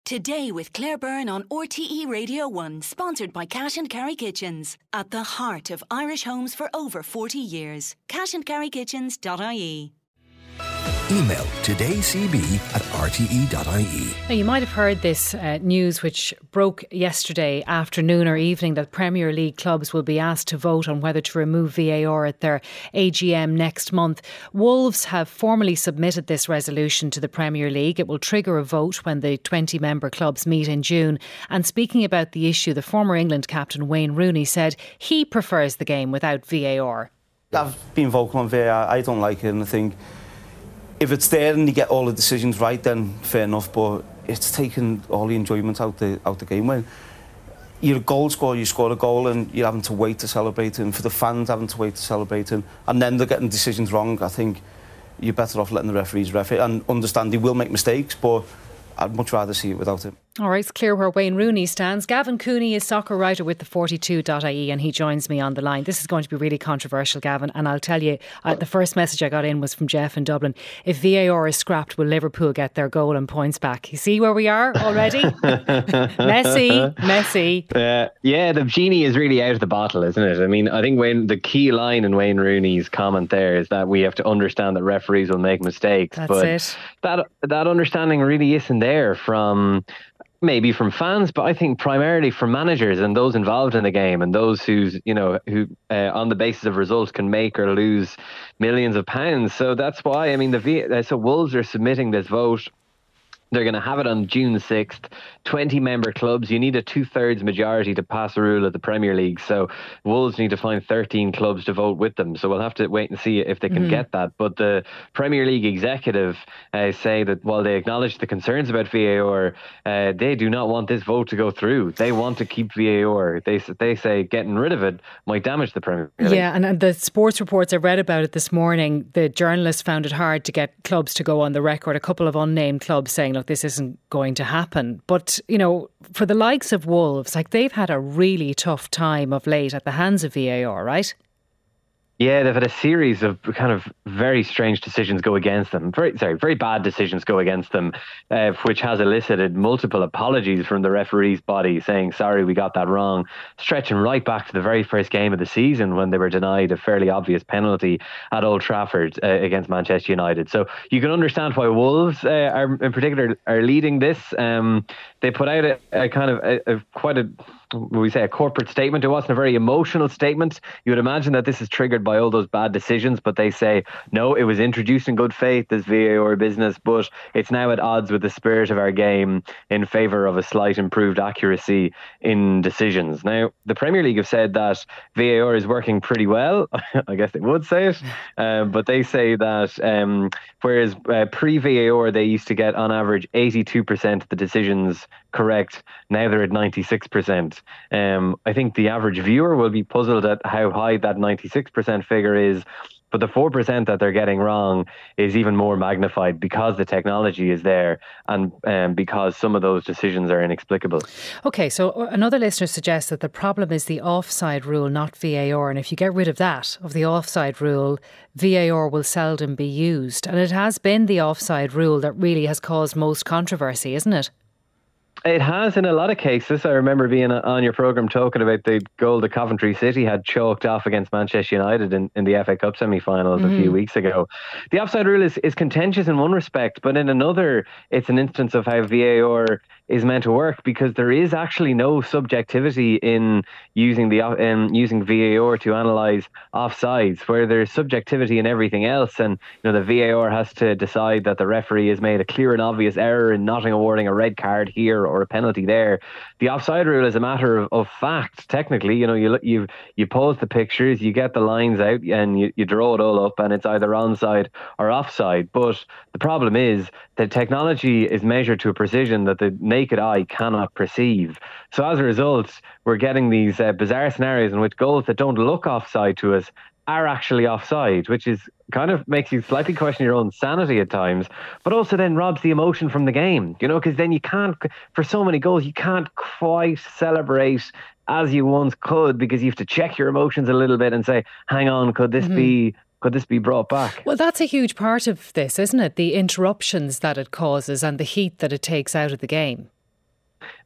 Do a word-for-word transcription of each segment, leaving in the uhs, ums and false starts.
Today with Claire Byrne on R T E Radio one, sponsored by Cash and Carry Kitchens. At the heart of Irish homes for over forty years. cash and carry kitchens dot I E. Email todaycb at r t e dot I E. Now, you might have heard this uh, news which broke yesterday afternoon or evening that Premier League clubs will be asked to vote on whether to remove V A R at their A G M next month. Wolves have formally submitted this resolution to the Premier League. It will trigger a vote when the twenty member clubs meet in June. And speaking about the issue, the former England captain Wayne Rooney said he prefers the game without V A R. I've been vocal on V A R. I don't like it, and I think if it's there and you get all the decisions right, then fair enough, but it's taken all the enjoyment out the out the game. When you're a goal scorer, you score a goal and you're having to wait to celebrate, and for the fans having to wait to celebrate, and, and then they're getting decisions wrong, I think you're better off letting the referees ref it, and understand they will make mistakes, but I'd much rather see it without it. All right, it's clear where Wayne Rooney stands. Gavin Cooney is soccer writer with the forty-two dot I E and he joins me on the line. This is going to be really controversial, Gavin, and I'll tell you, uh, the first message I got in was from Jeff in Dublin. If V A R is scrapped, will Liverpool get their goal and points back? You see where we are already? Messy, messy. Uh, yeah, the genie is really out of the bottle, isn't it? I mean, I think when the key line in Wayne Rooney's comment there is that we have to understand that referees will make mistakes. That's but it. That, that understanding really isn't there from... maybe from fans, but I think primarily from managers and those involved in the game, and those who's you know who uh, on the basis of results can make or lose millions of pounds. So that's why I mean the v- uh, so Wolves are submitting this vote. They're going to have it on June sixth. twenty member clubs. You need a two-thirds majority to pass a rule at the Premier League. So Wolves need to find thirteen clubs to vote with them. So we'll have to wait and see if they can mm. get that. But the Premier League executive uh, say that while they acknowledge the concerns about V A R, uh, they do not want this vote to go through. They want to keep V A R. They, they say getting rid of it might damage the Premier League. Yeah, and the sports reports I read about it this morning, the journalists found it hard to get clubs to go on the record. A couple of unnamed clubs saying, look, this isn't going to happen. But, you know, for the likes of Wolves, like they've had a really tough time of late at the hands of V A R, right? Yeah, they've had a series of kind of very strange decisions go against them. Very, sorry, very bad decisions go against them, uh, which has elicited multiple apologies from the referees' body saying, sorry, we got that wrong, stretching right back to the very first game of the season when they were denied a fairly obvious penalty at Old Trafford uh, against Manchester United. So you can understand why Wolves uh, are in particular are leading this. Um, they put out a, a kind of a, a quite a... we say a corporate statement. It wasn't a very emotional statement. You would imagine that this is triggered by all those bad decisions, but they say, no, it was introduced in good faith, this V A R business, but it's now at odds with the spirit of our game in favour of a slight improved accuracy in decisions. Now, the Premier League have said that V A R is working pretty well. I guess they would say it, um, but they say that um, whereas uh, pre-V A R they used to get on average eighty-two percent of the decisions correct, now they're at ninety-six percent. Um, I think the average viewer will be puzzled at how high that ninety-six percent figure is, but the four percent that they're getting wrong is even more magnified because the technology is there and um, because some of those decisions are inexplicable. OK, so another listener suggests that the problem is the offside rule, not V A R. And if you get rid of that, of the offside rule, V A R will seldom be used. And it has been the offside rule that really has caused most controversy, isn't it? It has in a lot of cases. I remember being on your programme talking about the goal that Coventry City had chalked off against Manchester United in, in the F A Cup semi-finals mm-hmm. a few weeks ago. The offside rule is, is contentious in one respect, but in another, it's an instance of how V A R is meant to work, because there is actually no subjectivity in using the in using V A R to analyse offsides, where there's subjectivity in everything else. And you know, the V A R has to decide that the referee has made a clear and obvious error in not awarding a red card here or a penalty there. The offside rule is a matter of, of fact. Technically, you know, you you you pause the pictures, you get the lines out, and you, you draw it all up, and it's either onside or offside. But the problem is that technology is measured to a precision that the naked eye cannot perceive. So as a result, we're getting these uh, bizarre scenarios in which goals that don't look offside to us are actually offside, which is kind of makes you slightly question your own sanity at times, but also then robs the emotion from the game, you know, because then you can't, for so many goals, you can't quite celebrate as you once could, because you have to check your emotions a little bit and say, hang on, could this mm-hmm. be Could this be brought back? Well, that's a huge part of this, isn't it? The interruptions that it causes and the heat that it takes out of the game.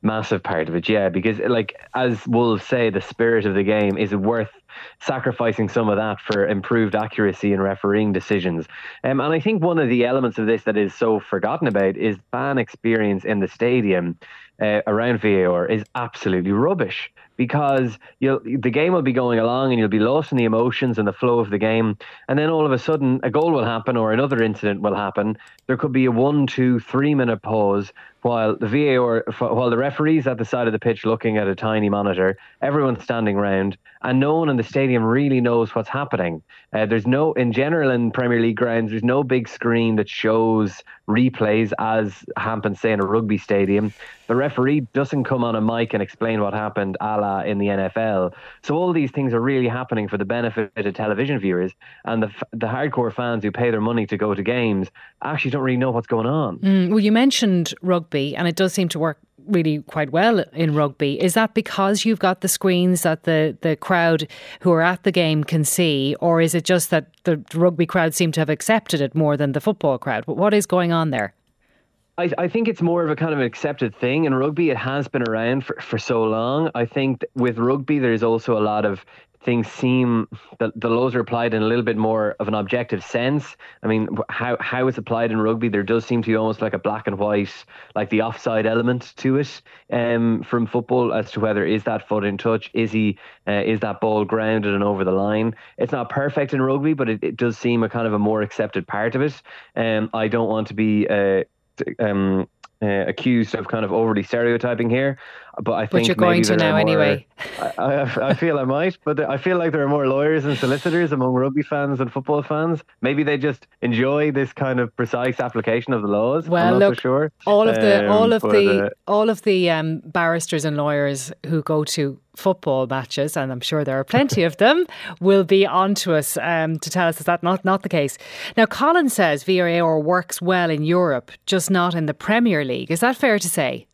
Massive part of it, yeah, because like as Wolves say, the spirit of the game is worth sacrificing some of that for improved accuracy in refereeing decisions. Um, and I think one of the elements of this that is so forgotten about is fan experience in the stadium uh, around V A R is absolutely rubbish. Because you'll, the game will be going along and you'll be lost in the emotions and the flow of the game. And then all of a sudden, a goal will happen or another incident will happen. There could be a one, two, three minute pause while the V A R, while the referee's at the side of the pitch looking at a tiny monitor, everyone's standing round, and no one in the stadium really knows what's happening. Uh, there's no, in general in Premier League grounds, there's no big screen that shows replays as happens, say, in a rugby stadium. The referee doesn't come on a mic and explain what happened a la in the N F L. So all these things are really happening for the benefit of television viewers, and the the hardcore fans who pay their money to go to games actually don't really know what's going on. Mm, well, you mentioned rugby, and it does seem to work really quite well in rugby. Is that because you've got the screens that the, the crowd who are at the game can see, or is it just that the rugby crowd seem to have accepted it more than the football crowd? But what is going on there? I, I think it's more of a kind of an accepted thing. In rugby, it has been around for, for so long. I think with rugby, there's also a lot of things seem that the laws are applied in a little bit more of an objective sense. I mean, how how it's applied in rugby, there does seem to be almost like a black and white, like the offside element to it um, from football as to whether is that foot in touch, is he, uh, is that ball grounded and over the line. It's not perfect in rugby, but it, it does seem a kind of a more accepted part of it. Um, I don't want to be uh, um, uh, accused of kind of overly stereotyping here, but I think but you're going to now more, anyway. I, I, I feel I might, but I feel like there are more lawyers and solicitors among rugby fans and football fans. Maybe they just enjoy this kind of precise application of the laws. Well, I'm not look, so sure. all of the um, all of but, the uh, all of the um, barristers and lawyers who go to football matches, and I'm sure there are plenty of them, will be on to us um, to tell us is that not, not the case. Now, Colin says V A R works well in Europe, just not in the Premier League. Is that fair to say?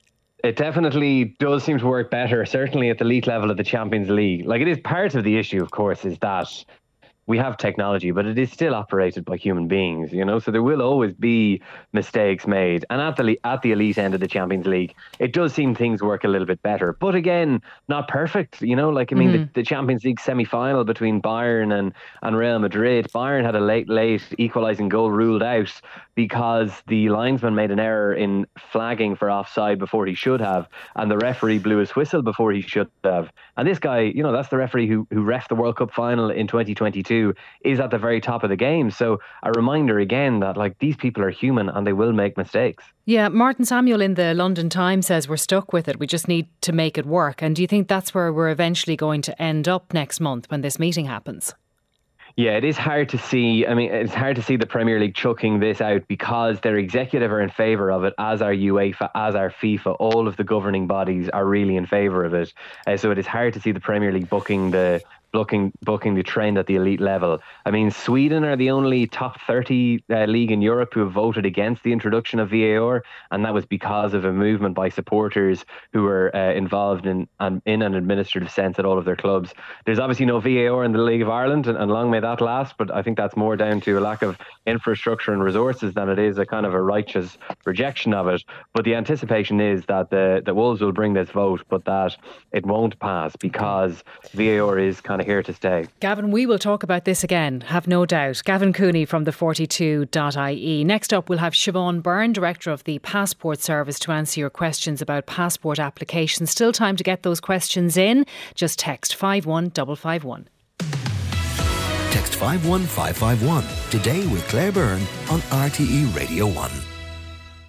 It definitely does seem to work better, certainly at the elite level of the Champions League. Like, it is part of the issue, of course, is that we have technology, but it is still operated by human beings, you know, so there will always be mistakes made. And at the at the elite end of the Champions League, it does seem things work a little bit better. But again, not perfect, you know, like, I mean, mm-hmm. the, the Champions League semi-final between Bayern and, and Real Madrid, Bayern had a late, late equalising goal ruled out because the linesman made an error in flagging for offside before he should have, and the referee blew his whistle before he should have. And this guy, you know, that's the referee who, who reffed the World Cup final in twenty twenty-two, is at the very top of the game. So a reminder again that, like, these people are human and they will make mistakes. Yeah, Martin Samuel in the London Times says we're stuck with it. We just need to make it work. And do you think that's where we're eventually going to end up next month when this meeting happens? Yeah, it is hard to see. I mean, it's hard to see the Premier League chucking this out because their executive are in favour of it, as are UEFA, as are FIFA. All of the governing bodies are really in favour of it. Uh, so it is hard to see the Premier League booking the Booking, booking the trend at the elite level. I mean, Sweden are the only top thirty uh, league in Europe who have voted against the introduction of V A R, and that was because of a movement by supporters who were uh, involved in um, in an administrative sense at all of their clubs. There's obviously no V A R in the League of Ireland, and, and long may that last, but I think that's more down to a lack of infrastructure and resources than it is a kind of a righteous rejection of it. But the anticipation is that the, the Wolves will bring this vote, but that it won't pass because V A R is kind of here to stay. Gavin, we will talk about this again, have no doubt. Gavin Cooney from the forty-two dot I E. Next up, we'll have Siobhan Byrne, Director of the Passport Service, to answer your questions about passport applications. Still time to get those questions in. Just text five one five five one. Text five one five five one today with Claire Byrne on R T E Radio one.